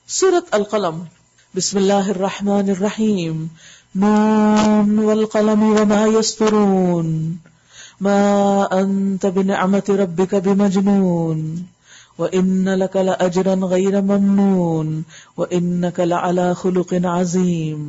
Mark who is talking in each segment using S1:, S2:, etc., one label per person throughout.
S1: سورۃ القلم. بسم اللہ الرحمن الرحیم. نون والقلم وما یسطرون ما انت بنعمت ربک بمجنون وان لک لاجرا غیر ممنون وانک لعلی خلق عظیم.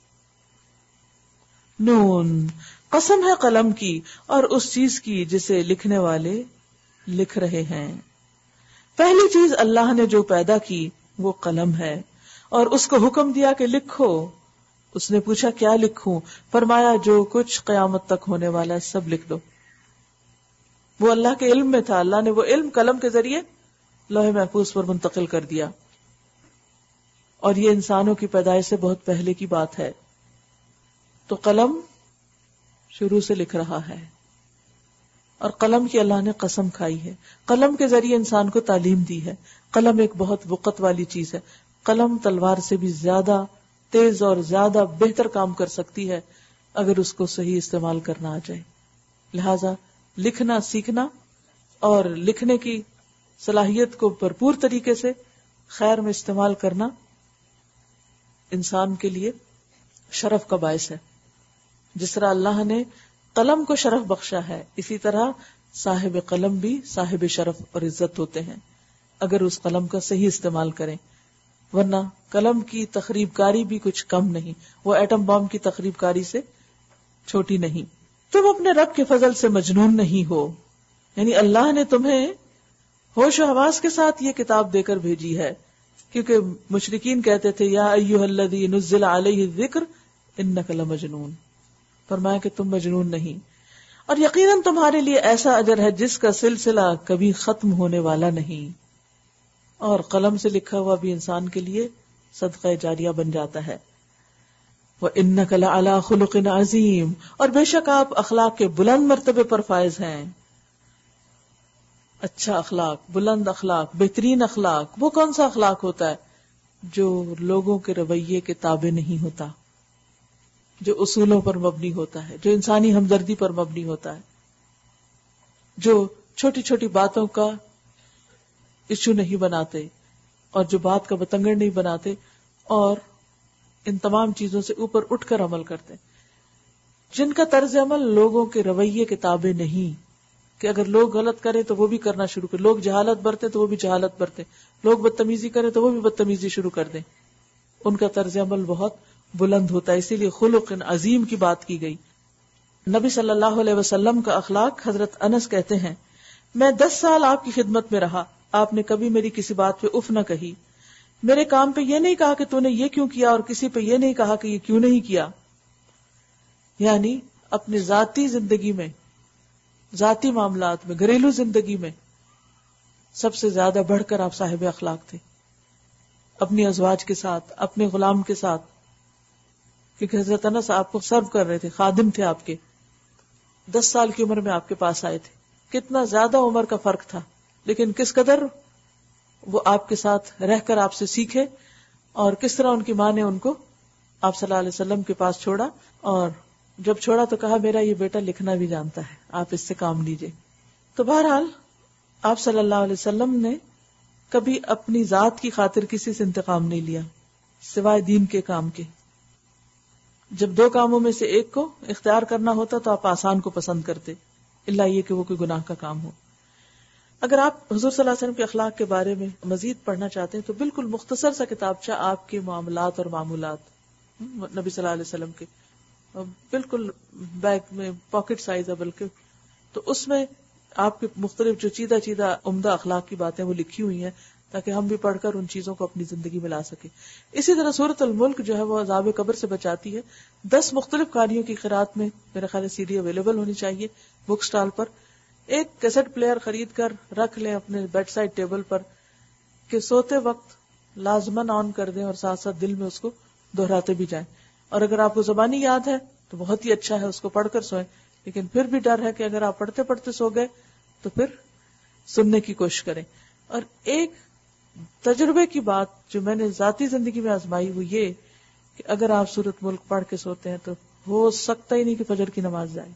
S1: نون، قسم ہے قلم کی اور اس چیز کی جسے لکھنے والے لکھ رہے ہیں. پہلی چیز اللہ نے جو پیدا کی وہ قلم ہے اور اس کو حکم دیا کہ لکھو. اس نے پوچھا کیا لکھوں؟ فرمایا جو کچھ قیامت تک ہونے والا ہے سب لکھ دو. وہ اللہ کے علم میں تھا. اللہ نے وہ علم قلم کے ذریعے لوح محفوظ پر منتقل کر دیا، اور یہ انسانوں کی پیدائش سے بہت پہلے کی بات ہے. تو قلم شروع سے لکھ رہا ہے، اور قلم کی اللہ نے قسم کھائی ہے. قلم کے ذریعے انسان کو تعلیم دی ہے. قلم ایک بہت وقت والی چیز ہے. قلم تلوار سے بھی زیادہ تیز اور زیادہ بہتر کام کر سکتی ہے اگر اس کو صحیح استعمال کرنا آ جائے. لہذا لکھنا سیکھنا اور لکھنے کی صلاحیت کو بھرپور طریقے سے خیر میں استعمال کرنا انسان کے لیے شرف کا باعث ہے. جس طرح اللہ نے قلم کو شرف بخشا ہے، اسی طرح صاحب قلم بھی صاحب شرف اور عزت ہوتے ہیں اگر اس قلم کا صحیح استعمال کریں. ورنہ قلم کی تخریب کاری بھی کچھ کم نہیں، وہ ایٹم بم کی تخریب کاری سے چھوٹی نہیں. تم اپنے رب کے فضل سے مجنون نہیں ہو، یعنی اللہ نے تمہیں ہوش و حواس کے ساتھ یہ کتاب دے کر بھیجی ہے. کیونکہ مشرکین کہتے تھے یا ایھا الذی نزل علیہ الذکر انک لمجنون. فرمایا کہ تم مجنون نہیں، اور یقیناً تمہارے لیے ایسا اجر ہے جس کا سلسلہ کبھی ختم ہونے والا نہیں. اور قلم سے لکھا ہوا بھی انسان کے لیے صدقہ جاریہ بن جاتا ہے. وَإِنَّكَ لَعَلَىٰ خُلُقٍ عَظِيمٍ، اور بے شک آپ اخلاق کے بلند مرتبے پر فائز ہیں. اچھا اخلاق، بلند اخلاق، بہترین اخلاق وہ کون سا اخلاق ہوتا ہے؟ جو لوگوں کے رویے کے تابع نہیں ہوتا، جو اصولوں پر مبنی ہوتا ہے، جو انسانی ہمدردی پر مبنی ہوتا ہے، جو چھوٹی چھوٹی باتوں کا ایشو نہیں بناتے اور جو بات کا بتنگڑ نہیں بناتے اور ان تمام چیزوں سے اوپر اٹھ کر عمل کرتے، جن کا طرز عمل لوگوں کے رویے کے تابع نہیں، کہ اگر لوگ غلط کریں تو وہ بھی کرنا شروع کریں، لوگ جہالت برتے تو وہ بھی جہالت برتے، لوگ بدتمیزی کریں تو وہ بھی بدتمیزی شروع کر دیں. ان کا طرز عمل بہت بلند ہوتا ہے، اسی لیے خلق عظیم کی بات کی گئی. نبی صلی اللہ علیہ وسلم کا اخلاق، حضرت انس کہتے ہیں میں 10 سال آپ کی خدمت میں رہا، آپ نے کبھی میری کسی بات پہ اف نہ کہی، میرے کام پہ یہ نہیں کہا کہ تو نے یہ کیوں کیا، اور کسی پہ یہ نہیں کہا کہ یہ کیوں نہیں کیا. یعنی اپنی ذاتی زندگی میں، ذاتی معاملات میں، گھریلو زندگی میں سب سے زیادہ بڑھ کر آپ صاحب اخلاق تھے، اپنی ازواج کے ساتھ، اپنے غلام کے ساتھ. کیونکہ حضرت انس آپ کو سرو کر رہے تھے، خادم تھے آپ کے. 10 سال کی عمر میں آپ کے پاس آئے تھے. کتنا زیادہ عمر کا فرق تھا، لیکن کس قدر وہ آپ کے ساتھ رہ کر آپ سے سیکھے، اور کس طرح ان کی ماں نے ان کو آپ صلی اللہ علیہ وسلم کے پاس چھوڑا، اور جب چھوڑا تو کہا میرا یہ بیٹا لکھنا بھی جانتا ہے، آپ اس سے کام لیجئے. تو بہرحال آپ صلی اللہ علیہ وسلم نے کبھی اپنی ذات کی خاطر کسی سے انتقام نہیں لیا سوائے دین کے کام کے. جب 2 کاموں میں سے ایک کو اختیار کرنا ہوتا تو آپ آسان کو پسند کرتے، الا یہ کہ وہ کوئی گناہ کا کام ہو. اگر آپ حضور صلی اللہ علیہ وسلم کے اخلاق کے بارے میں مزید پڑھنا چاہتے ہیں تو بالکل مختصر سا کتابچہ آپ کے معاملات اور معمولات نبی صلی اللہ علیہ وسلم کے، بالکل بیگ میں پاکٹ سائز ہے بلکہ، تو اس میں آپ کے مختلف جو چیدہ عمدہ اخلاق کی باتیں وہ لکھی ہوئی ہیں تاکہ ہم بھی پڑھ کر ان چیزوں کو اپنی زندگی میں لا سکیں. اسی طرح سورۃ الملک جو ہے وہ عذاب قبر سے بچاتی ہے. 10 مختلف قاریوں کی قرات میں میرے خیال CD اویلیبل ہونی چاہیے بک سٹال پر. ایک کیسٹ پلیئر خرید کر رکھ لیں اپنے بیڈ سائڈ ٹیبل پر کہ سوتے وقت لازماً آن کر دیں اور ساتھ ساتھ دل میں اس کو دہراتے بھی جائیں. اور اگر آپ کو زبانی یاد ہے تو بہت ہی اچھا ہے، اس کو پڑھ کر سوئیں. لیکن پھر بھی ڈر ہے کہ اگر آپ پڑھتے پڑھتے سو گئے تو پھر سننے کی کوشش کریں. اور ایک تجربے کی بات جو میں نے ذاتی زندگی میں آزمائی وہ یہ کہ اگر آپ سورۃ ملک پڑھ کے سوتے ہیں تو ہو سکتا ہی نہیں کہ فجر کی نماز جائے.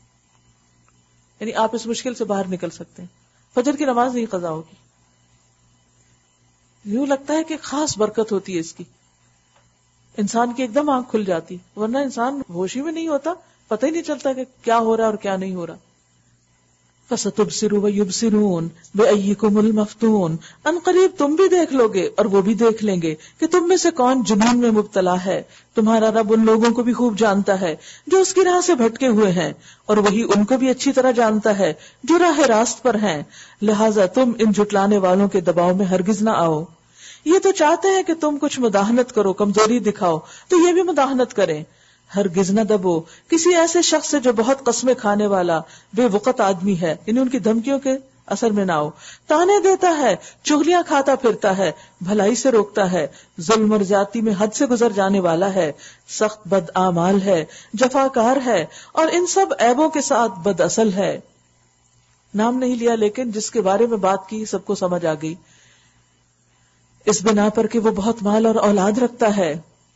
S1: یعنی آپ اس مشکل سے باہر نکل سکتے ہیں، فجر کی نماز نہیں قضا ہوگی. یوں لگتا ہے کہ خاص برکت ہوتی ہے اس کی، انسان کی ایک دم آنکھ کھل جاتی، ورنہ انسان ہوش ہی میں نہیں ہوتا، پتہ ہی نہیں چلتا کہ کیا ہو رہا ہے اور کیا نہیں ہو رہا. فَسَتُبْصِرُ وَيُبْصِرُونَ بِأَيِّكُمُ الْمَفْتُونُ، ان قریب تم بھی دیکھ لو گے اور وہ بھی دیکھ لیں گے کہ تم میں سے کون جنون میں مبتلا ہے. تمہارا رب ان لوگوں کو بھی خوب جانتا ہے جو اس کی راہ سے بھٹکے ہوئے ہیں، اور وہی ان کو بھی اچھی طرح جانتا ہے جو راہ راست پر ہیں. لہٰذا تم ان جھٹلانے والوں کے دباؤ میں ہرگز نہ آؤ. یہ تو چاہتے ہیں کہ تم کچھ مداحنت کرو، کمزوری دکھاؤ، تو یہ بھی مداحنت کریں. ہرگز نہ دبو کسی ایسے شخص سے جو بہت قسمیں کھانے والا بے وقت آدمی ہے، یعنی ان کی دھمکیوں کے اثر میں نہ آؤ. تانے دیتا ہے، چغلیاں کھاتا پھرتا ہے، بھلائی سے روکتا ہے، ظلم اور زیادتی میں حد سے گزر جانے والا ہے، سخت بد اعمال ہے، جفاکار ہے، اور ان سب عیبوں کے ساتھ بد اصل ہے. نام نہیں لیا لیکن جس کے بارے میں بات کی سب کو سمجھ آ گئی، اس بنا پر کہ وہ بہت مال اور اولاد رکھتا ہے.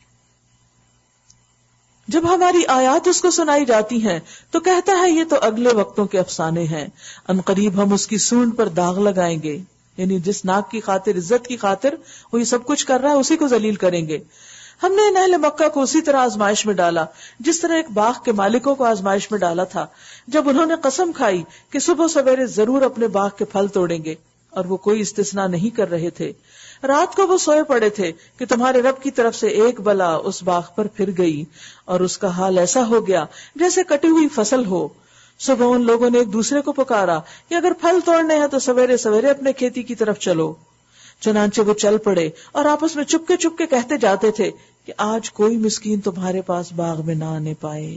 S1: جب ہماری آیات اس کو سنائی جاتی ہیں تو کہتا ہے یہ تو اگلے وقتوں کے افسانے ہیں، ان قریب ہم اس کی سونڈ پر داغ لگائیں گے. یعنی جس ناک کی خاطر، عزت کی خاطر وہ یہ سب کچھ کر رہا ہے، اسی کو ذلیل کریں گے. ہم نے اہل مکہ کو اسی طرح آزمائش میں ڈالا جس طرح ایک باغ کے مالکوں کو آزمائش میں ڈالا تھا، جب انہوں نے قسم کھائی کہ صبح سویرے ضرور اپنے باغ کے پھل توڑیں گے، اور وہ کوئی استثناء نہیں کر رہے تھے. رات کو وہ سوئے پڑے تھے کہ تمہارے رب کی طرف سے ایک بلا اس باغ پر پھر گئی، اور اس کا حال ایسا ہو گیا جیسے کٹی ہوئی فصل ہو. صبح ان لوگوں نے ایک دوسرے کو پکارا کہ اگر پھل توڑنے ہیں تو سویرے سویرے اپنے کھیتی کی طرف چلو. چنانچہ وہ چل پڑے اور آپس میں چپکے چپکے کہتے جاتے تھے کہ آج کوئی مسکین تمہارے پاس باغ میں نہ آنے پائے.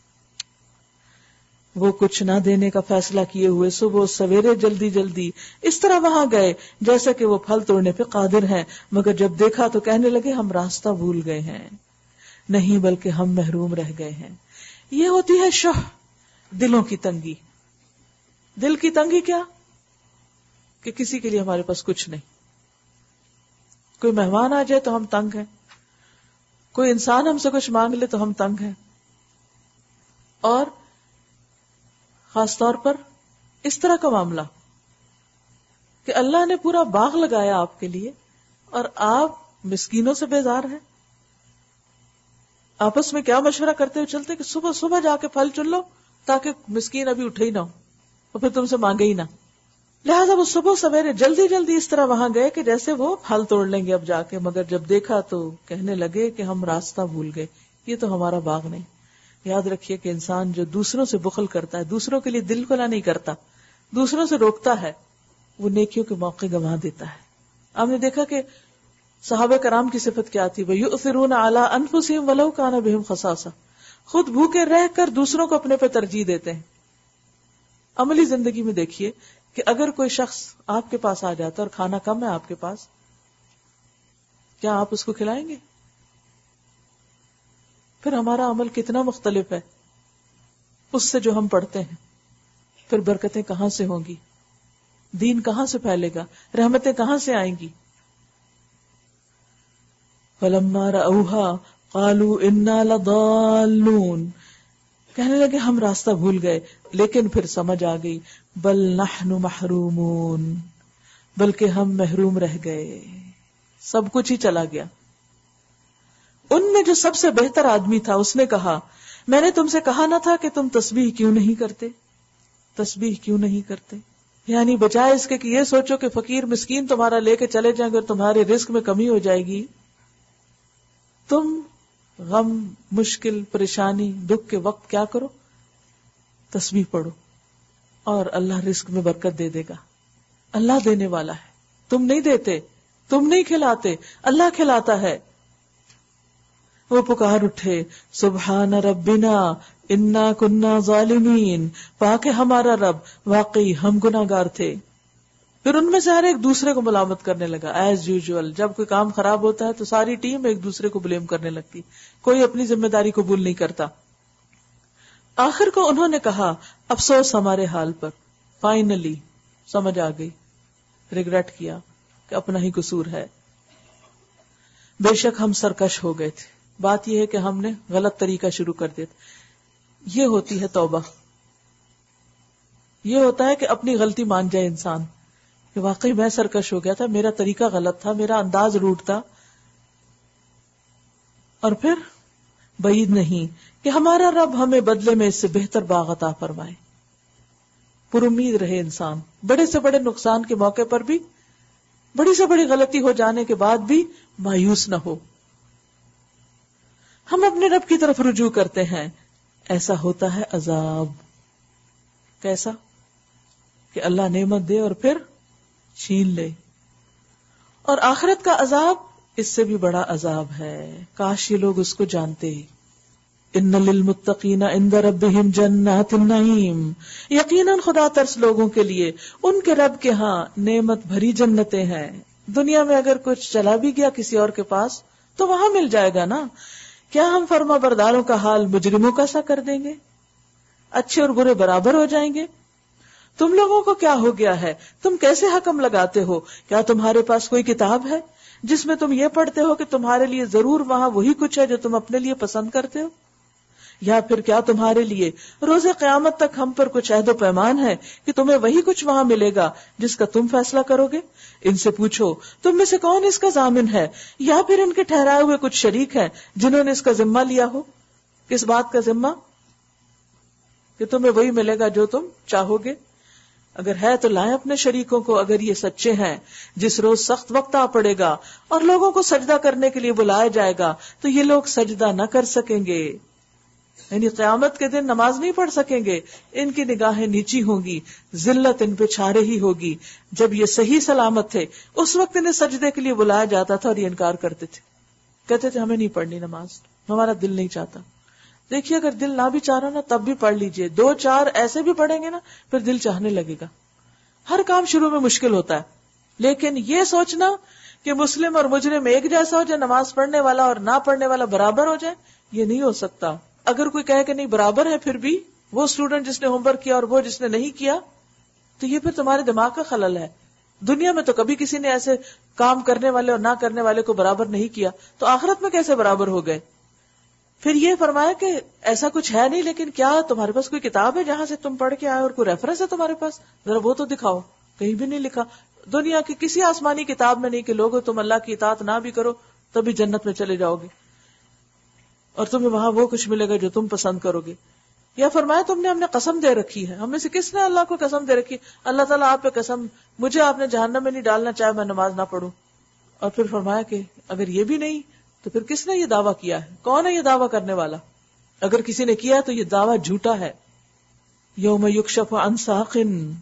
S1: وہ کچھ نہ دینے کا فیصلہ کیے ہوئے صبح سویرے جلدی جلدی اس طرح وہاں گئے جیسا کہ وہ پھل توڑنے پہ قادر ہیں، مگر جب دیکھا تو کہنے لگے ہم راستہ بھول گئے ہیں. نہیں بلکہ ہم محروم رہ گئے ہیں. یہ ہوتی ہے شح، دلوں کی تنگی. دل کی تنگی کیا؟ کہ کسی کے لیے ہمارے پاس کچھ نہیں. کوئی مہمان آ جائے تو ہم تنگ ہیں، کوئی انسان ہم سے کچھ مانگ لے تو ہم تنگ ہیں. اور خاص طور پر اس طرح کا معاملہ کہ اللہ نے پورا باغ لگایا آپ کے لیے اور آپ مسکینوں سے بیزار ہیں. آپس میں کیا مشورہ کرتے ہوئے چلتے کہ صبح صبح جا کے پھل چن لو تاکہ مسکین ابھی اٹھے ہی نہ ہو اور پھر تم سے مانگے ہی نہ. لہٰذا وہ صبح سویرے جلدی جلدی اس طرح وہاں گئے کہ جیسے وہ پھل توڑ لیں گے اب جا کے، مگر جب دیکھا تو کہنے لگے کہ ہم راستہ بھول گئے، یہ تو ہمارا باغ نہیں. یاد رکھیے کہ انسان جو دوسروں سے بخل کرتا ہے، دوسروں کے لیے دل کھلا نہیں کرتا، دوسروں سے روکتا ہے، وہ نیکیوں کے موقع گنوا دیتا ہے. آپ نے دیکھا کہ صحابہ کرام کی صفت کیا تھی؟ وَيُؤْثِرُونَ عَلَىٰ أَنفُسِهِمْ وَلَوْ كَانَ بِهِمْ خَصَاصَةٌ، خود بھوکے رہ کر دوسروں کو اپنے پہ ترجیح دیتے ہیں. عملی زندگی میں دیکھیے کہ اگر کوئی شخص آپ کے پاس آ جاتا اور کھانا کم ہے آپ کے پاس، کیا آپ اس کو کھلائیں گے؟ پھر ہمارا عمل کتنا مختلف ہے اس سے جو ہم پڑھتے ہیں. پھر برکتیں کہاں سے ہوں گی، دین کہاں سے پھیلے گا، رحمتیں کہاں سے آئیں گی. فَلَمَّا رَأَوْهَا قَالُوا إِنَّا لَضَالُّونَ، کہنے لگے ہم راستہ بھول گئے، لیکن پھر سمجھ آ گئی بل نحن محرومون، بلکہ ہم محروم رہ گئے، سب کچھ ہی چلا گیا. ان میں جو سب سے بہتر آدمی تھا اس نے کہا میں نے تم سے کہا نہ تھا کہ تم تسبیح کیوں نہیں کرتے، تسبیح کیوں نہیں کرتے. یعنی بجائے اس کے کہ یہ سوچو کہ فقیر مسکین تمہارا لے کے چلے جائیں گے اور تمہارے رزق میں کمی ہو جائے گی، تم غم، مشکل، پریشانی، دکھ کے وقت کیا کرو؟ تسبیح پڑھو اور اللہ رزق میں برکت دے دے گا. اللہ دینے والا ہے، تم نہیں دیتے، تم نہیں کھلاتے، اللہ کھلاتا ہے. وہ پکار اٹھے سبحان ربنا انا کننا ظالمین، پاک ہے ہمارا رب، واقعی ہم گناہگار تھے. پھر ان میں سے ہر ایک دوسرے کو ملامت کرنے لگا ایز یوزول. جب کوئی کام خراب ہوتا ہے تو ساری ٹیم ایک دوسرے کو بلیم کرنے لگتی، کوئی اپنی ذمہ داری قبول نہیں کرتا. آخر کو انہوں نے کہا افسوس ہمارے حال پر. فائنلی سمجھ آ گئی، ریگریٹ کیا کہ اپنا ہی قصور ہے. بے شک ہم سرکش ہو گئے تھے. بات یہ ہے کہ ہم نے غلط طریقہ شروع کر دیا. یہ ہوتی ہے توبہ، یہ ہوتا ہے کہ اپنی غلطی مان جائے انسان کہ واقعی میں سرکش ہو گیا تھا، میرا طریقہ غلط تھا، میرا انداز روٹ تھا. اور پھر بعید نہیں کہ ہمارا رب ہمیں بدلے میں اس سے بہتر باغ عطا فرمائے. پر امید رہے انسان، بڑے سے بڑے نقصان کے موقع پر بھی، بڑی سے بڑی غلطی ہو جانے کے بعد بھی مایوس نہ ہو. ہم اپنے رب کی طرف رجوع کرتے ہیں، ایسا ہوتا ہے عذاب. کیسا؟ کہ اللہ نعمت دے اور پھر چھین لے. اور آخرت کا عذاب اس سے بھی بڑا عذاب ہے. کاش یہ لوگ اس کو جانتے. ان للمتقین عند ربہم جنات النعیم، یقیناً خدا ترس لوگوں کے لیے ان کے رب کے ہاں نعمت بھری جنتیں ہیں. دنیا میں اگر کچھ چلا بھی گیا کسی اور کے پاس تو وہاں مل جائے گا نا. کیا ہم فرما برداروں کا حال مجرموں کا سا کر دیں گے؟ اچھے اور برے برابر ہو جائیں گے؟ تم لوگوں کو کیا ہو گیا ہے؟ تم کیسے حکم لگاتے ہو؟ کیا تمہارے پاس کوئی کتاب ہے جس میں تم یہ پڑھتے ہو کہ تمہارے لیے ضرور وہاں وہی کچھ ہے جو تم اپنے لیے پسند کرتے ہو؟ یا پھر کیا تمہارے لیے روز قیامت تک ہم پر کچھ عہد و پیمان ہے کہ تمہیں وہی کچھ وہاں ملے گا جس کا تم فیصلہ کرو گے؟ ان سے پوچھو تم میں سے کون اس کا ضامن ہے، یا پھر ان کے ٹھہرائے ہوئے کچھ شریک ہیں جنہوں نے اس کا ذمہ لیا ہو. کس بات کا ذمہ؟ کہ تمہیں وہی ملے گا جو تم چاہو گے. اگر ہے تو لائیں اپنے شریکوں کو، اگر یہ سچے ہیں. جس روز سخت وقت آ پڑے گا اور لوگوں کو سجدہ کرنے کے لیے بلایا جائے گا تو یہ لوگ سجدہ نہ کر سکیں گے. یعنی قیامت کے دن نماز نہیں پڑھ سکیں گے، ان کی نگاہیں نیچی ہوں گی، ذلت ان پہ چھا رہی ہوگی. جب یہ صحیح سلامت تھے اس وقت انہیں سجدے کے لیے بلایا جاتا تھا اور یہ انکار کرتے تھے، کہتے تھے ہمیں نہیں پڑھنی نماز، ہمارا دل نہیں چاہتا. دیکھیے اگر دل نہ بھی چاہ رہا نا تب بھی پڑھ لیجئے، 2-4 ایسے بھی پڑھیں گے نا پھر دل چاہنے لگے گا. ہر کام شروع میں مشکل ہوتا ہے، لیکن یہ سوچنا کہ مسلم اور مجرم ایک جیسا ہو جائے، نماز پڑھنے والا اور نہ پڑھنے والا برابر ہو جائے، یہ نہیں ہو سکتا. اگر کوئی کہے کہ نہیں برابر ہے پھر بھی وہ اسٹوڈنٹ جس نے ہوم ورک کیا اور وہ جس نے نہیں کیا، تو یہ پھر تمہارے دماغ کا خلل ہے. دنیا میں تو کبھی کسی نے ایسے کام کرنے والے اور نہ کرنے والے کو برابر نہیں کیا، تو آخرت میں کیسے برابر ہو گئے؟ پھر یہ فرمایا کہ ایسا کچھ ہے نہیں، لیکن کیا تمہارے پاس کوئی کتاب ہے جہاں سے تم پڑھ کے آئے اور کوئی ریفرنس ہے تمہارے پاس؟ ذرا وہ تو دکھاؤ. کہیں بھی نہیں لکھا، دنیا کی کسی آسمانی کتاب میں نہیں کہ لوگوں تم اللہ کی اطاعت نہ بھی کرو تبھی جنت میں چلے جاؤ گے اور تمہیں وہاں وہ کچھ ملے گا جو تم پسند کرو گے. یا فرمایا ہم نے قسم دے رکھی ہے. ہم میں سے کس نے اللہ کو قسم دے رکھی؟ اللہ تعالیٰ آپ پہ قسم، مجھے آپ نے جہنم میں نہیں ڈالنا چاہے میں نماز نہ پڑھوں. اور پھر فرمایا کہ اگر یہ بھی نہیں تو پھر کس نے یہ دعویٰ کیا ہے؟ کون ہے یہ دعویٰ کرنے والا؟ اگر کسی نے کیا تو یہ دعویٰ جھوٹا ہے. یوم یکشف عن ساق،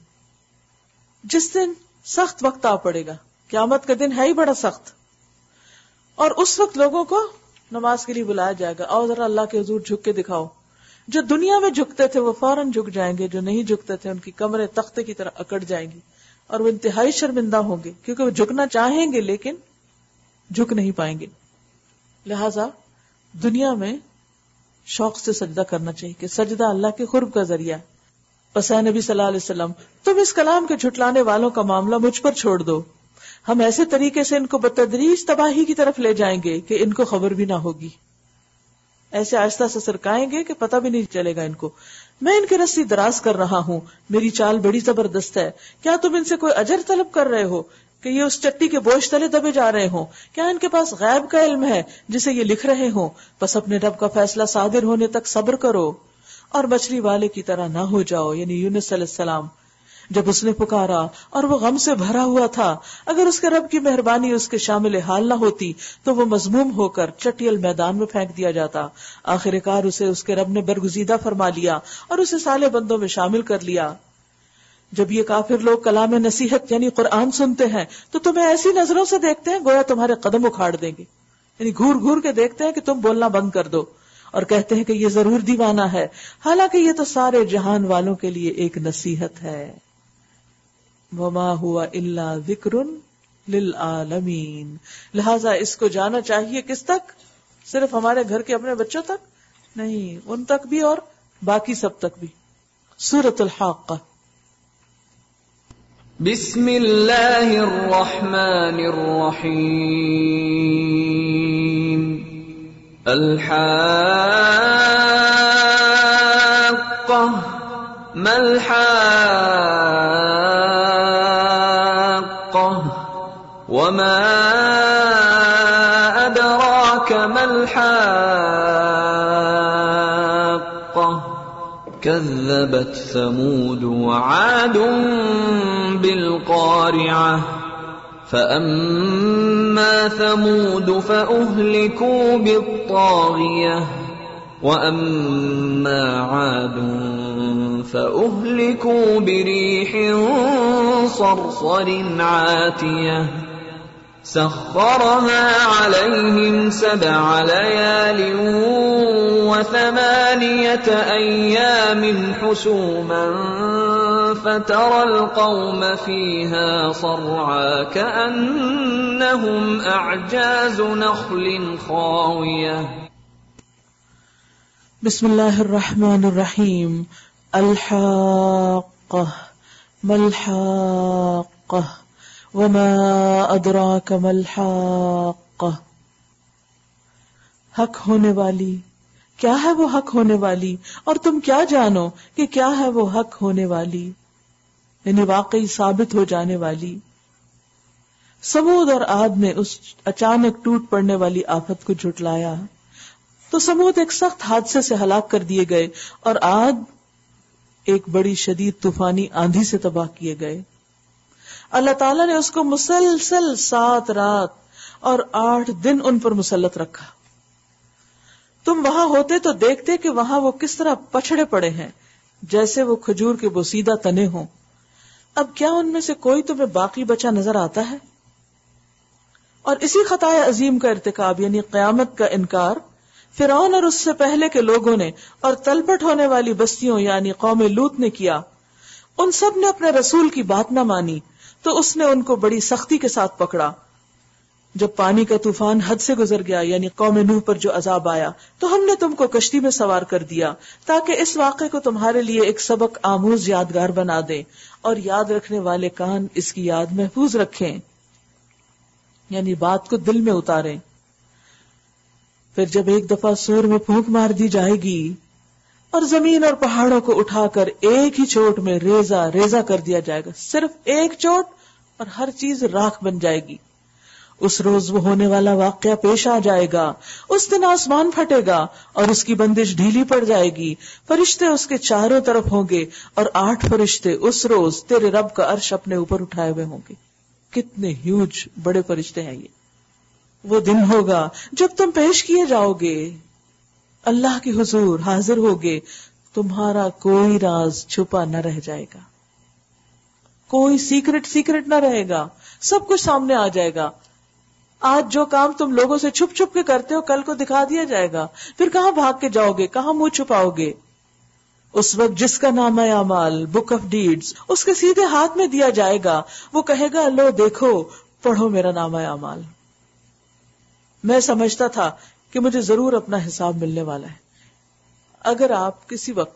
S1: جس دن سخت وقت آ پڑے گا، قیامت کا دن ہے ہی بڑا سخت، اور اس وقت لوگوں کو نماز کے لیے بلایا جائے گا، آؤ ذرا اللہ کے حضور جھک کے دکھاؤ. جو دنیا میں جھکتے تھے وہ فوراً جھک جائیں گے، جو نہیں جھکتے تھے ان کی کمریں تختے کی طرح اکڑ جائیں گی اور وہ انتہائی شرمندہ ہوں گے، کیونکہ وہ جھکنا چاہیں گے لیکن جھک نہیں پائیں گے. لہذا دنیا میں شوق سے سجدہ کرنا چاہیے کہ سجدہ اللہ کے قرب کا ذریعہ ہے. پس اے نبی صلی اللہ علیہ وسلم تم اس کلام کے جھٹلانے والوں کا معاملہ مجھ پر چھوڑ دو، ہم ایسے طریقے سے ان کو بتدریج تباہی کی طرف لے جائیں گے کہ ان کو خبر بھی نہ ہوگی. ایسے آہستہ سے سرکائیں گے کہ پتہ بھی نہیں چلے گا ان کو. میں ان کی رسی دراز کر رہا ہوں، میری چال بڑی زبردست ہے. کیا تم ان سے کوئی اجر طلب کر رہے ہو کہ یہ اس چٹی کے بوجھ تلے دبے جا رہے ہوں؟ کیا ان کے پاس غیب کا علم ہے جسے یہ لکھ رہے ہوں؟ بس اپنے رب کا فیصلہ صادر ہونے تک صبر کرو اور مچھلی والے کی طرح نہ ہو جاؤ، یعنی یونس علیہ السلام جب اس نے پکارا اور وہ غم سے بھرا ہوا تھا، اگر اس کے رب کی مہربانی اس کے شامل حال نہ ہوتی تو وہ مذموم ہو کر چٹیل میدان میں پھینک دیا جاتا. آخر کار اسے اس کے رب نے برگزیدہ فرما لیا اور اسے صالح بندوں میں شامل کر لیا. جب یہ کافر لوگ کلام نصیحت یعنی قرآن سنتے ہیں تو تمہیں ایسی نظروں سے دیکھتے ہیں گویا تمہارے قدم اکھاڑ دیں گے، یعنی گھور گھور کے دیکھتے ہیں کہ تم بولنا بند کر دو، اور کہتے ہیں کہ یہ ضرور دیوانہ ہے، حالانکہ یہ تو سارے جہان والوں کے لیے ایک نصیحت ہے. وما ہوا الا ذکر للعالمین. لہذا اس کو جانا چاہیے کس تک؟ صرف ہمارے گھر کے اپنے بچوں تک نہیں، ان تک بھی اور باقی سب تک بھی. سورۃ الحاقہ.
S2: بسم اللہ الرحمن الرحیم. الحاقہ ما الحاقہ وما أدراك ما الحاقة كذبت ثمود وعاد بالقارعة فأما ثمود فأهلكوا بالطاغية وأما عاد فأهلكوا بريح صرصر عاتية سخرها عليهم 7 ليال و8 أيام حسوما فترى القوم فيها صرعا كأنهم أعجاز نخل خاوية.
S1: بسم اللہ الرحمن الرحیم. الحاقہ ما الحاقہ وما ادراک ما الحاقہ. حق ہونے والی، کیا ہے وہ حق ہونے والی، اور تم کیا جانو کہ کیا ہے وہ حق ہونے والی، یعنی واقعی ثابت ہو جانے والی. سمود اور عاد نے اس اچانک ٹوٹ پڑنے والی آفت کو جھٹلایا تو سمود ایک سخت حادثے سے ہلاک کر دیے گئے اور عاد ایک بڑی شدید طوفانی آندھی سے تباہ کیے گئے. اللہ تعالیٰ نے اس کو مسلسل 7 رات اور 8 دن ان پر مسلط رکھا. تم وہاں ہوتے تو دیکھتے کہ وہاں وہ کس طرح پچھڑے پڑے ہیں جیسے وہ کھجور کے بوسیدہ تنے ہوں. اب کیا ان میں سے کوئی تمہیں باقی بچا نظر آتا ہے؟ اور اسی خطائے عظیم کا ارتکاب یعنی قیامت کا انکار فرعون اور اس سے پہلے کے لوگوں نے اور تلپٹ ہونے والی بستیوں یعنی قوم لوط نے کیا. ان سب نے اپنے رسول کی بات نہ مانی تو اس نے ان کو بڑی سختی کے ساتھ پکڑا. جب پانی کا طوفان حد سے گزر گیا یعنی قوم نوح پر جو عذاب آیا تو ہم نے تم کو کشتی میں سوار کر دیا تاکہ اس واقعے کو تمہارے لیے ایک سبق آموز یادگار بنا دیں اور یاد رکھنے والے کان اس کی یاد محفوظ رکھیں، یعنی بات کو دل میں اتاریں. پھر جب ایک دفعہ سور میں پھونک مار دی جائے گی اور زمین اور پہاڑوں کو اٹھا کر ایک ہی چوٹ میں ریزہ ریزہ کر دیا جائے گا، صرف ایک چوٹ اور ہر چیز راکھ بن جائے گی. اس روز وہ ہونے والا واقعہ پیش آ جائے گا. اس دن آسمان پھٹے گا اور اس کی بندش ڈھیلی پڑ جائے گی. فرشتے اس کے چاروں طرف ہوں گے اور 8 فرشتے اس روز تیرے رب کا عرش اپنے اوپر اٹھائے ہوئے ہوں گے. کتنے ہیوج بڑے فرشتے ہیں یہ. وہ دن ہوگا جب تم پیش کیے جاؤ گے اللہ کے حضور، حاضر ہوگے. تمہارا کوئی راز چھپا نہ رہ جائے گا، کوئی سیکرٹ نہ رہے گا، سب کچھ سامنے آ جائے گا. آج جو کام تم لوگوں سے چھپ چھپ کے کرتے ہو کل کو دکھا دیا جائے گا. پھر کہاں بھاگ کے جاؤ گے، کہاں منہ چھپاؤ گے؟ اس وقت جس کا نامہ اعمال بک آف ڈیڈز اس کے سیدھے ہاتھ میں دیا جائے گا، وہ کہے گا لو دیکھو پڑھو میرا نامہ اعمال. میں سمجھتا تھا کہ مجھے ضرور اپنا حساب ملنے والا ہے. اگر آپ کسی وقت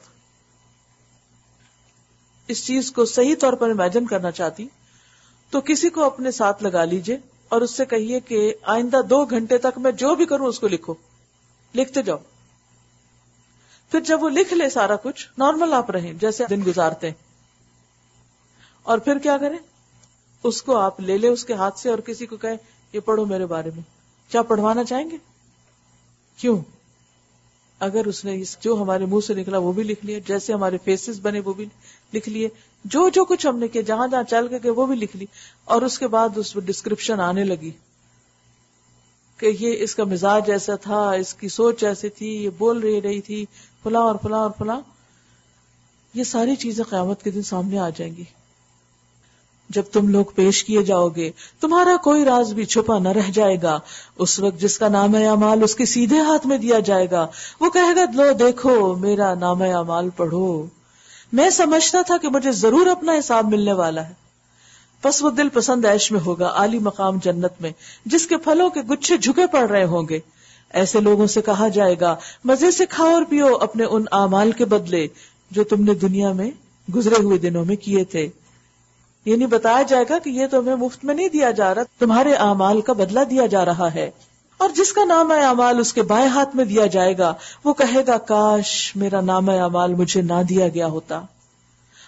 S1: اس چیز کو صحیح طور پر امیجن کرنا چاہتی تو کسی کو اپنے ساتھ لگا لیجئے اور اس سے کہیے کہ آئندہ 2 گھنٹے تک میں جو بھی کروں اس کو لکھو، لکھتے جاؤ. پھر جب وہ لکھ لے سارا کچھ نارمل آپ رہیں جیسے دن گزارتے ہیں، اور پھر کیا کریں، اس کو آپ لے لے اس کے ہاتھ سے اور کسی کو کہیں یہ پڑھو میرے بارے میں. کیا پڑھوانا چاہیں گے؟ کیوں؟ اگر اس نے جو ہمارے منہ سے نکلا وہ بھی لکھ لیا، جیسے ہمارے فیسز بنے وہ بھی لکھ لیے، جو کچھ ہم نے کیا جہاں جہاں چل کے وہ بھی لکھ لی. اور اس کے بعد اس پر ڈسکرپشن آنے لگی کہ یہ اس کا مزاج ایسا تھا، اس کی سوچ ایسی تھی، یہ بول رہی تھی فلاں اور فلاں اور فلاں. یہ ساری چیزیں قیامت کے دن سامنے آ جائیں گی. جب تم لوگ پیش کیے جاؤ گے تمہارا کوئی راز بھی چھپا نہ رہ جائے گا. اس وقت جس کا نامہ اعمال اس کے سیدھے ہاتھ میں دیا جائے گا، وہ کہے گا لو دیکھو میرا نامہ اعمال پڑھو. میں سمجھتا تھا کہ مجھے ضرور اپنا حساب ملنے والا ہے. پس وہ دل پسند عیش میں ہوگا، عالی مقام جنت میں، جس کے پھلوں کے گچھے جھکے پڑ رہے ہوں گے. ایسے لوگوں سے کہا جائے گا مزے سے کھاؤ اور پیو اپنے ان اعمال کے بدلے جو تم نے دنیا میں گزرے ہوئے دنوں میں کیے تھے. یعنی بتایا جائے گا کہ یہ تمہیں مفت میں نہیں دیا جا رہا، تمہارے اعمال کا بدلہ دیا جا رہا ہے. اور جس کا نام اعمال اس کے بائیں ہاتھ میں دیا جائے گا، وہ کہے گا کاش میرا نام اعمال مجھے نہ دیا گیا ہوتا.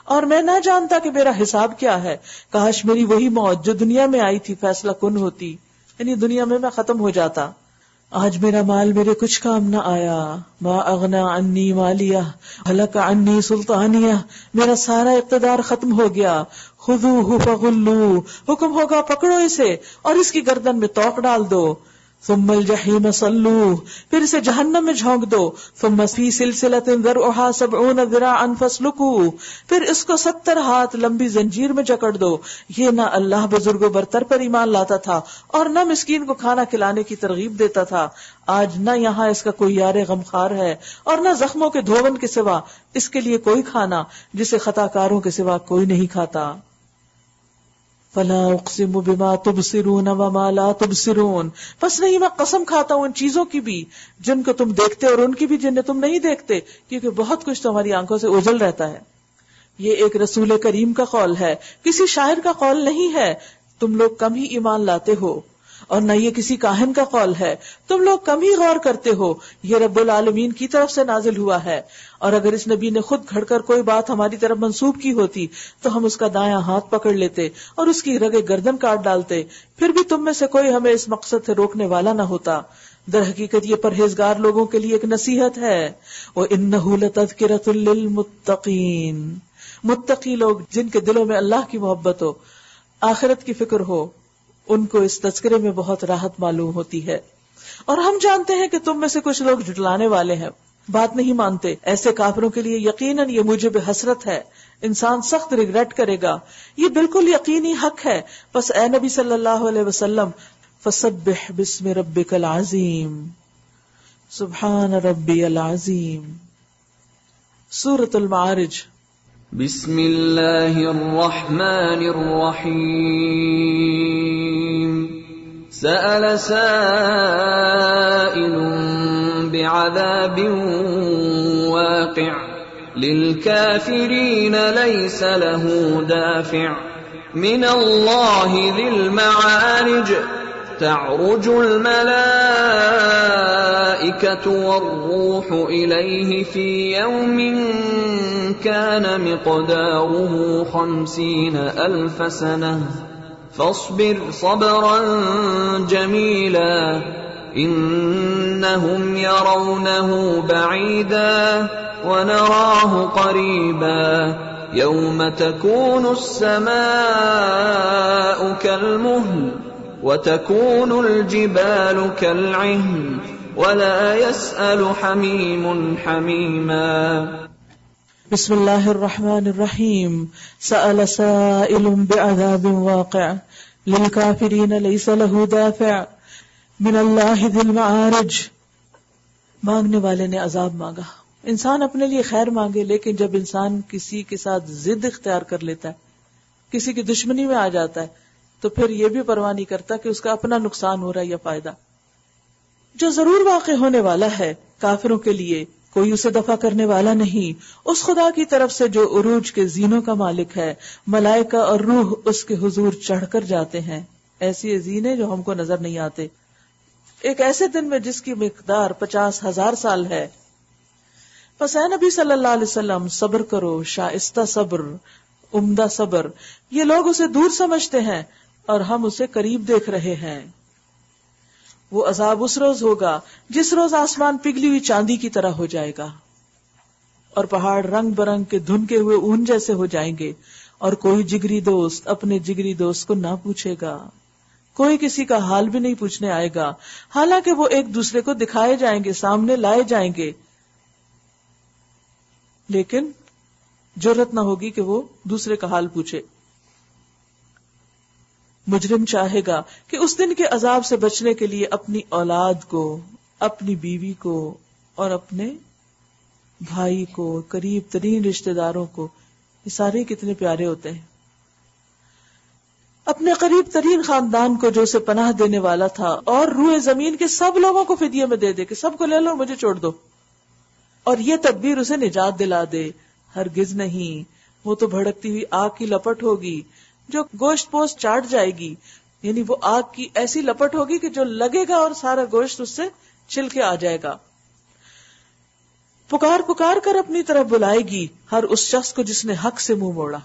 S1: اور میں نہ جانتا کہ میرا حساب کیا ہے. کاش میری وہی موت جو دنیا میں آئی تھی فیصلہ کن ہوتی، یعنی دنیا میں ختم ہو جاتا. آج میرا مال میرے کچھ کام نہ آیا. ما اغنا عنی مالیہ ہلک عنی سلطانیہ، میرا سارا اقتدار ختم ہو گیا. خذوہ فغلوہ، حکم ہوگا پکڑو اسے اور اس کی گردن میں توق ڈال دو. ثم الجحیم صلوہ، پھر اسے جہنم میں جھونک دو. ثم فی سلسلۃ ذرعها 70 ذراعا فاسلکوہ، پھر اس کو 70 ہاتھ لمبی زنجیر میں جکڑ دو. یہ نہ اللہ بزرگ و برتر پر ایمان لاتا تھا اور نہ مسکین کو کھانا کھلانے کی ترغیب دیتا تھا. آج نہ یہاں اس کا کوئی یار غمخوار ہے اور نہ زخموں کے دھون کے سوا اس کے لیے کوئی کھانا جسے خطا کاروں کے سوا کوئی نہیں کھاتا. فلا اقسم بما تبصرون وما لا تبصرون، پس نہیں میں قسم کھاتا ہوں ان چیزوں کی بھی جن کو تم دیکھتے اور ان کی بھی جنہیں تم نہیں دیکھتے، کیونکہ بہت کچھ تمہاری آنکھوں سے اوجھل رہتا ہے. یہ ایک رسول کریم کا قول ہے، کسی شاعر کا قول نہیں ہے. تم لوگ کم ہی ایمان لاتے ہو، اور نہ یہ کسی کاہن کا قول ہے، تم لوگ کم ہی غور کرتے ہو. یہ رب العالمین کی طرف سے نازل ہوا ہے، اور اگر اس نبی نے خود گھڑ کر کوئی بات ہماری طرف منسوب کی ہوتی تو ہم اس کا دایاں ہاتھ پکڑ لیتے اور اس کی رگے گردن کاٹ ڈالتے. پھر بھی تم میں سے کوئی ہمیں اس مقصد سے روکنے والا نہ ہوتا. در حقیقت یہ پرہیزگار لوگوں کے لیے ایک نصیحت ہے. وَإِنَّهُ لَتَذْكِرَةٌ لِّلْمُتَّقِينَ، متقی لوگ جن کے دلوں میں اللہ کی محبت ہو، آخرت کی فکر ہو، ان کو اس تذکرے میں بہت راحت معلوم ہوتی ہے. اور ہم جانتے ہیں کہ تم میں سے کچھ لوگ جھٹلانے والے ہیں، بات نہیں مانتے. ایسے کافروں کے لیے یقیناً یہ موجب حسرت ہے، انسان سخت ریگریٹ کرے گا. یہ بالکل یقینی حق ہے. پس اے نبی صلی اللہ علیہ وسلم، فسبح باسم ربک العظیم، سبحان ربی العظیم. سورۃ المعارج.
S2: بسم اللہ الرحمن الرحیم. سأل سائل بعذاب واقع للكافرین لیس له دافع من اللہ ذی المعارج. تعرج الملائکة والروح الیہ فی یوم كان مقداره 50,000 سنة فاصبر صبرا جميلا إنهم يرونه بعيدا ونراه قريبا يوم تكون السماء كالمهل وتكون الجبال كالعهن ولا يسأل حميم حميما.
S1: بسم اللہ الرحمن الرحیم. سأل سائل بعذاب واقع للکافرین لیس له دافع من اللہ ذی المعارج. مانگنے والے نے عذاب مانگا. انسان اپنے لیے خیر مانگے، لیکن جب انسان کسی کے ساتھ ضد اختیار کر لیتا ہے، کسی کی دشمنی میں آ جاتا ہے، تو پھر یہ بھی پرواہ نہیں کرتا کہ اس کا اپنا نقصان ہو رہا ہے یا فائدہ. جو ضرور واقع ہونے والا ہے، کافروں کے لیے کوئی اسے دفع کرنے والا نہیں، اس خدا کی طرف سے جو عروج کے زینوں کا مالک ہے. ملائکہ اور روح اس کے حضور چڑھ کر جاتے ہیں، ایسی زینے جو ہم کو نظر نہیں آتے، ایک ایسے دن میں جس کی مقدار 50,000 سال ہے. پس اے نبی صلی اللہ علیہ وسلم، صبر کرو، شائستہ صبر، عمدہ صبر. یہ لوگ اسے دور سمجھتے ہیں اور ہم اسے قریب دیکھ رہے ہیں. وہ عذاب اس روز ہوگا جس روز آسمان پگھلی ہوئی چاندی کی طرح ہو جائے گا اور پہاڑ رنگ برنگ کے دھنکے ہوئے اون جیسے ہو جائیں گے، اور کوئی جگری دوست اپنے جگری دوست کو نہ پوچھے گا، کوئی کسی کا حال بھی نہیں پوچھنے آئے گا، حالانکہ وہ ایک دوسرے کو دکھائے جائیں گے، سامنے لائے جائیں گے، لیکن جرأت نہ ہوگی کہ وہ دوسرے کا حال پوچھے. مجرم چاہے گا کہ اس دن کے عذاب سے بچنے کے لیے اپنی اولاد کو، اپنی بیوی کو اور اپنے بھائی کو، قریب ترین رشتہ داروں کو، یہ سارے کتنے پیارے ہوتے ہیں، اپنے قریب ترین خاندان کو جو اسے پناہ دینے والا تھا، اور روئے زمین کے سب لوگوں کو فدیے میں دے دے کہ سب کو لے لو، مجھے چھوڑ دو، اور یہ تدبیر اسے نجات دلا دے. ہرگز نہیں، وہ تو بھڑکتی ہوئی آگ کی لپٹ ہوگی جو گوشت پوست چاٹ جائے گی. یعنی وہ آگ کی ایسی لپٹ ہوگی کہ جو لگے گا اور سارا گوشت اس سے چھل کے آ جائے گا. پکار پکار کر اپنی طرف بلائے گی ہر اس شخص کو جس نے حق سے منہ موڑا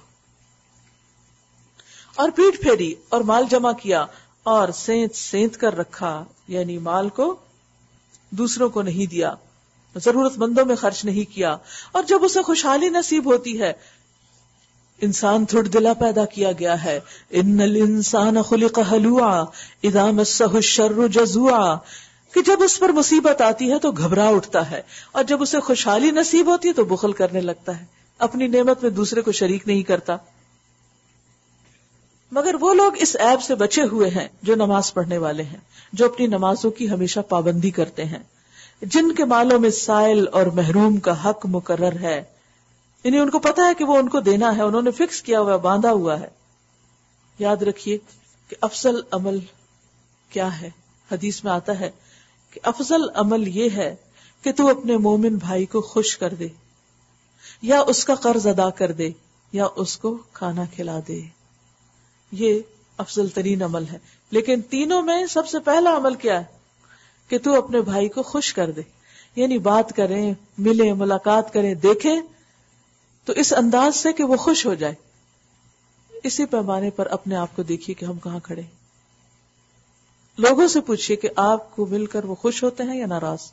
S1: اور پیٹھ پھیری اور مال جمع کیا اور سینت سینت کر رکھا، یعنی مال کو دوسروں کو نہیں دیا، ضرورت مندوں میں خرچ نہیں کیا. اور جب اسے خوشحالی نصیب ہوتی ہے، انسان تھوڑ دلا پیدا کیا گیا ہے. ان الانسان خلق ہلوعا اذا مسہ الشر جزوعا، کہ جب اس پر مصیبت آتی ہے تو گھبرا اٹھتا ہے، اور جب اسے خوشحالی نصیب ہوتی ہے تو بخل کرنے لگتا ہے، اپنی نعمت میں دوسرے کو شریک نہیں کرتا. مگر وہ لوگ اس عیب سے بچے ہوئے ہیں جو نماز پڑھنے والے ہیں، جو اپنی نمازوں کی ہمیشہ پابندی کرتے ہیں، جن کے مالوں میں سائل اور محروم کا حق مقرر ہے، یعنی ان کو پتا ہے کہ وہ ان کو دینا ہے، انہوں نے فکس کیا ہوا، باندھا ہوا ہے. یاد رکھیے کہ افضل عمل کیا ہے. حدیث میں آتا ہے کہ افضل عمل یہ ہے کہ تو اپنے مومن بھائی کو خوش کر دے، یا اس کا قرض ادا کر دے، یا اس کو کھانا کھلا دے. یہ افضل ترین عمل ہے. لیکن تینوں میں سب سے پہلا عمل کیا ہے کہ تو اپنے بھائی کو خوش کر دے، یعنی بات کریں، ملیں، ملاقات کریں، دیکھیں تو اس انداز سے کہ وہ خوش ہو جائے. اسی پیمانے پر اپنے آپ کو دیکھیے کہ ہم کہاں کھڑے. لوگوں سے پوچھئے کہ آپ کو مل کر وہ خوش ہوتے ہیں یا ناراض.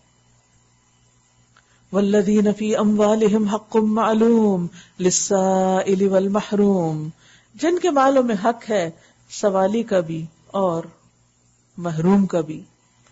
S1: والذین فی اموالہم حق معلوم للسائل والمحروم، جن کے مالوں میں حق ہے سوالی کا بھی اور محروم کا بھی.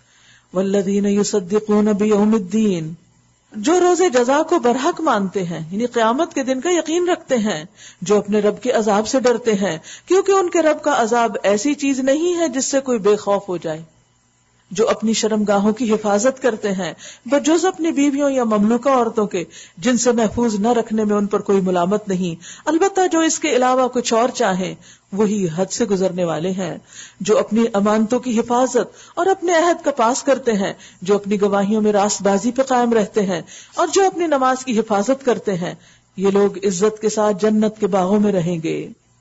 S1: والذین یصدقون بیوم الدین، جو روز جزا کو برحق مانتے ہیں، یعنی قیامت کے دن کا یقین رکھتے ہیں، جو اپنے رب کے عذاب سے ڈرتے ہیں، کیونکہ ان کے رب کا عذاب ایسی چیز نہیں ہے جس سے کوئی بے خوف ہو جائے. جو اپنی شرمگاہوں کی حفاظت کرتے ہیں بجز اپنی بیویوں یا مملوکہ عورتوں کے، جن سے محفوظ نہ رکھنے میں ان پر کوئی ملامت نہیں، البتہ جو اس کے علاوہ کچھ اور چاہیں وہی حد سے گزرنے والے ہیں. جو اپنی امانتوں کی حفاظت اور اپنے عہد کا پاس کرتے ہیں، جو اپنی گواہیوں میں راست بازی پہ قائم رہتے ہیں، اور جو اپنی نماز کی حفاظت کرتے ہیں، یہ لوگ عزت کے ساتھ جنت کے باغوں میں رہیں گے.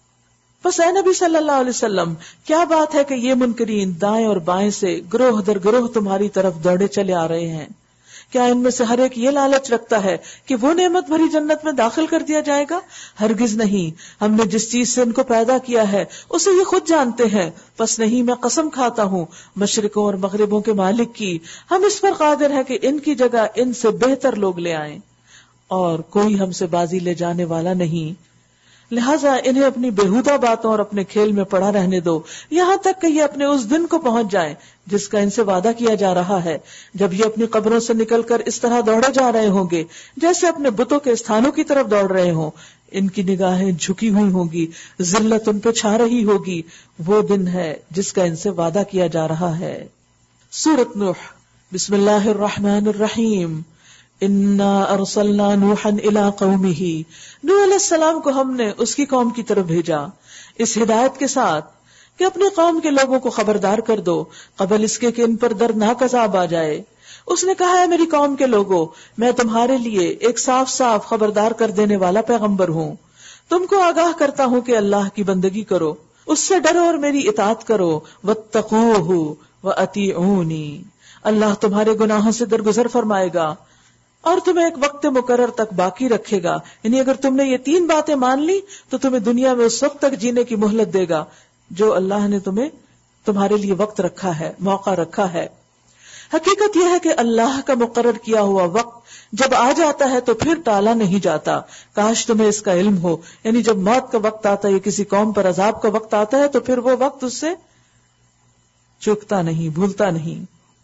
S1: بس اے نبی صلی اللہ علیہ وسلم، کیا بات ہے کہ یہ منکرین دائیں اور بائیں سے گروہ در گروہ تمہاری طرف دوڑے چلے آ رہے ہیں؟ کیا ان میں سے ہر ایک یہ لالچ رکھتا ہے کہ وہ نعمت بھری جنت میں داخل کر دیا جائے گا؟ ہرگز نہیں. ہم نے جس چیز سے ان کو پیدا کیا ہے اسے یہ خود جانتے ہیں. پس نہیں، میں قسم کھاتا ہوں مشرقوں اور مغربوں کے مالک کی، ہم اس پر قادر ہیں کہ ان کی جگہ ان سے بہتر لوگ لے آئیں، اور کوئی ہم سے بازی لے جانے والا نہیں. لہٰذا انہیں اپنی بےہودہ باتوں اور اپنے کھیل میں پڑا رہنے دو، یہاں تک کہ یہ اپنے اس دن کو پہنچ جائیں جس کا ان سے وعدہ کیا جا رہا ہے، جب یہ اپنی قبروں سے نکل کر اس طرح دوڑے جا رہے ہوں گے جیسے اپنے بتوں کے استھانوں کی طرف دوڑ رہے ہوں. ان کی نگاہیں جھکی ہوئی ہوں گی، ذلت ان پہ چھا رہی ہوگی. وہ دن ہے جس کا ان سے وعدہ کیا جا رہا ہے. سورۃ نوح، بسم اللہ الرحمن الرحیم. انا ارسلنا نوحا الی قومہ، نوح علیہ السلام کو ہم نے اس کی قوم کی طرف بھیجا اس ہدایت کے ساتھ کہ اپنی قوم کے لوگوں کو خبردار کر دو قبل اس کے کہ ان پر دردناک عذاب آ جائے. اس نے کہا ہے میری قوم کے لوگوں، میں تمہارے لیے ایک صاف صاف خبردار کر دینے والا پیغمبر ہوں. تم کو آگاہ کرتا ہوں کہ اللہ کی بندگی کرو، اس سے ڈرو اور میری اطاعت کرو. واتقوہ واطیعونی، اللہ تمہارے گناہوں سے درگزر فرمائے گا اور تمہیں ایک وقت مقرر تک باقی رکھے گا. یعنی اگر تم نے یہ 3 باتیں مان لی تو تمہیں دنیا میں اس وقت تک جینے کی مہلت دے گا جو اللہ نے تمہارے لیے وقت رکھا ہے، موقع رکھا ہے. حقیقت یہ ہے کہ اللہ کا مقرر کیا ہوا وقت جب آ جاتا ہے تو پھر ٹالا نہیں جاتا. کاش تمہیں اس کا علم ہو. یعنی جب موت کا وقت آتا ہے یا کسی قوم پر عذاب کا وقت آتا ہے تو پھر وہ وقت اس سے چوکتا نہیں، بھولتا نہیں.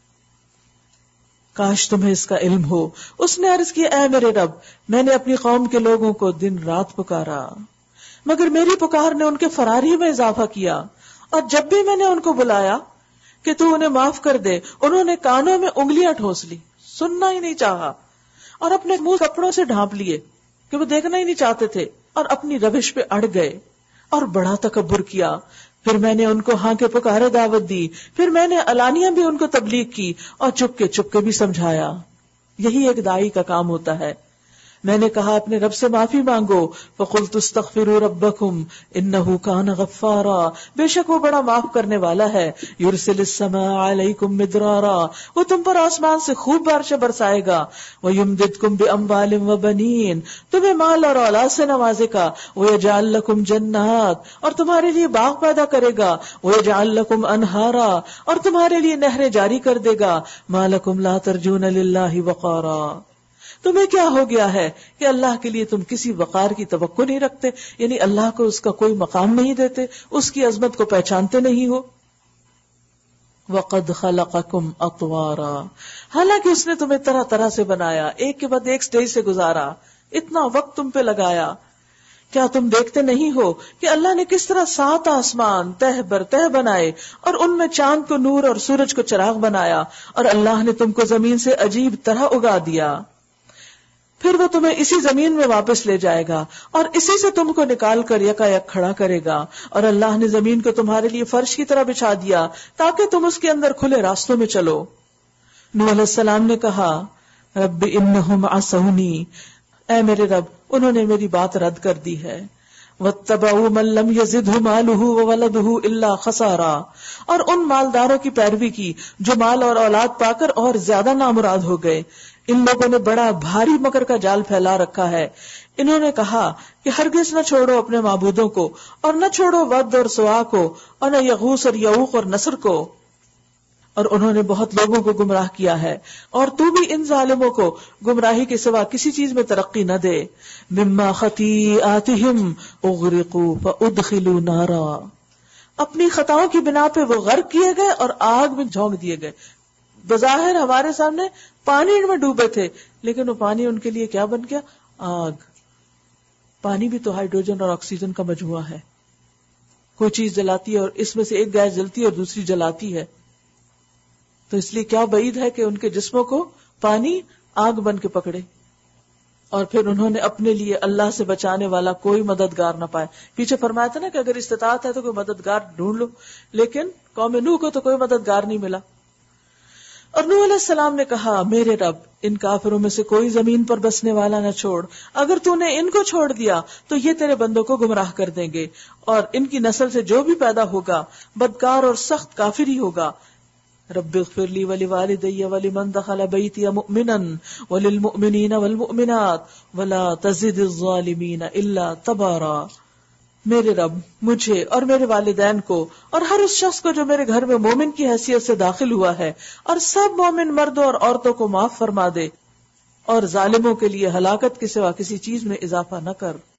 S1: کاش تمہیں اس کا علم ہو. اس نے عرض کی، اے میرے رب، میں نے اپنی قوم کے لوگوں کو دن رات پکارا مگر میری پکار نے ان کے فرار ہی میں اضافہ کیا، اور جب بھی میں نے ان کو بلایا کہ تو انہیں معاف کر دے، انہوں نے کانوں میں انگلیاں ٹھوس لی، سننا ہی نہیں چاہا، اور اپنے منہ کپڑوں سے ڈھانپ لیے کہ وہ دیکھنا ہی نہیں چاہتے تھے، اور اپنی روش پہ اڑ گئے اور بڑا تکبر کیا. پھر میں نے ان کو ہاں کے پکارے دعوت دی، پھر میں نے علانیہ بھی ان کو تبلیغ کی اور چپ کے بھی سمجھایا. یہی ایک داعی کا کام ہوتا ہے. میں نے کہا اپنے رب سے معافی مانگو. فقلت استغفروا ربکم انہ کان غفارا، بے شک وہ بڑا معاف کرنے والا ہے. یرسل السماء علیکم مدرارا، وہ تم پر آسمان سے خوب بارشیں برسائے گا. ویمددکم باموال وبنین، تمہیں مال اور اولاد سے نوازے گا. ویجعل لکم جنات، اور تمہارے لیے باغ پیدا کرے گا. ویجعل لکم انہارا، اور تمہارے لیے نہریں جاری کر دے گا. ما لکم لا ترجون للہ وقارا، تمہیں کیا ہو گیا ہے کہ اللہ کے لیے تم کسی وقار کی توقع نہیں رکھتے، یعنی اللہ کو اس کا کوئی مقام نہیں دیتے، اس کی عظمت کو پہچانتے نہیں ہو. وَقَدْ خَلَقَكُمْ أَطْوَارًا، حالانکہ اس نے تمہیں طرح طرح سے بنایا، ایک کے بعد ایک سٹیج سے گزارا، اتنا وقت تم پہ لگایا. کیا تم دیکھتے نہیں ہو کہ اللہ نے کس طرح 7 آسمان تہ بر تہ بنائے، اور ان میں چاند کو نور اور سورج کو چراغ بنایا، اور اللہ نے تم کو زمین سے عجیب طرح اگا دیا. پھر وہ تمہیں اسی زمین میں واپس لے جائے گا، اور اسی سے تم کو نکال کر یکا یک کھڑا کرے گا. اور اللہ نے زمین کو تمہارے لیے فرش کی طرح بچھا دیا تاکہ تم اس کے اندر کھلے راستوں میں چلو. نوح علیہ السلام نے کہا رب انہم عصونی، اے میرے رب انہوں نے میری بات رد کر دی ہے. واتبعوا من لم يزده ماله وولده الا خسارا، اور ان مالداروں کی پیروی کی جو مال اور اولاد پا کر اور زیادہ نامراد ہو گئے. ان لوگوں نے بڑا بھاری مکر کا جال پھیلا رکھا ہے. انہوں نے کہا کہ ہرگز نہ چھوڑو اپنے معبودوں کو، اور نہ چھوڑو ود اور سوا کو، اور نہ یغوث اور یعوق اور نصر کو، اور انہوں نے بہت لوگوں کو گمراہ کیا ہے. اور تو بھی ان ظالموں کو گمراہی کے سوا کسی چیز میں ترقی نہ دے. مما خطیئاتہم اغرقوا فادخلوا نارا، اپنی خطاؤں کی بنا پہ وہ غرق کیے گئے اور آگ میں جھونک دیے گئے. بظاہر ہمارے سامنے پانی میں ڈوبے تھے، لیکن وہ پانی ان کے لیے کیا بن گیا؟ آگ. پانی بھی تو ہائیڈروجن اور آکسیجن کا مجموعہ ہے. کوئی چیز جلاتی ہے اور اس میں سے ایک گیس جلتی ہے اور دوسری جلاتی ہے، تو اس لیے کیا بعید ہے کہ ان کے جسموں کو پانی آگ بن کے پکڑے. اور پھر انہوں نے اپنے لیے اللہ سے بچانے والا کوئی مددگار نہ پائے. پیچھے فرمایا تھا نا کہ اگر استطاعت ہے تو کوئی مددگار ڈھونڈ لو، لیکن قوم نوح کو تو کوئی مددگار نہیں ملا. اور نوح علیہ السلام نے کہا میرے رب ان کافروں میں سے کوئی زمین پر بسنے والا نہ چھوڑ، اگر تو نے ان کو چھوڑ دیا تو یہ تیرے بندوں کو گمراہ کر دیں گے، اور ان کی نسل سے جو بھی پیدا ہوگا بدکار اور سخت کافر ہی ہوگا. رب اغفر لی ولوالدی ولمن دخل بیتی مؤمنا وللمؤمنین والمؤمنات ولا تزد الظالمین الا تبارا. میرے رب مجھے اور میرے والدین کو اور ہر اس شخص کو جو میرے گھر میں مومن کی حیثیت سے داخل ہوا ہے، اور سب مومن مردوں اور عورتوں کو معاف فرما دے، اور ظالموں کے لیے ہلاکت کے سوا کسی چیز میں اضافہ نہ کر.